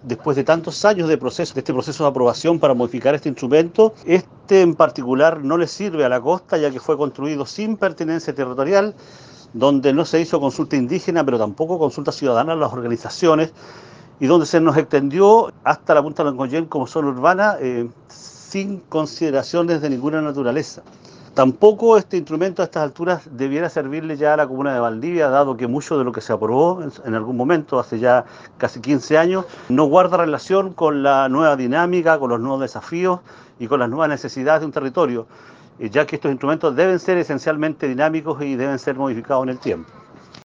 después de tantos años de este proceso de aprobación para modificar este instrumento, este en particular no le sirve a la costa, ya que fue construido sin pertenencia territorial, donde no se hizo consulta indígena, pero tampoco consulta ciudadana a las organizaciones, y donde se nos extendió hasta la punta de Loncoyen como zona urbana, sin consideraciones de ninguna naturaleza. Tampoco este instrumento a estas alturas debiera servirle ya a la comuna de Valdivia, dado que mucho de lo que se aprobó en algún momento, hace ya casi 15 años, no guarda relación con la nueva dinámica, con los nuevos desafíos y con las nuevas necesidades de un territorio, ya que estos instrumentos deben ser esencialmente dinámicos y deben ser modificados en el tiempo.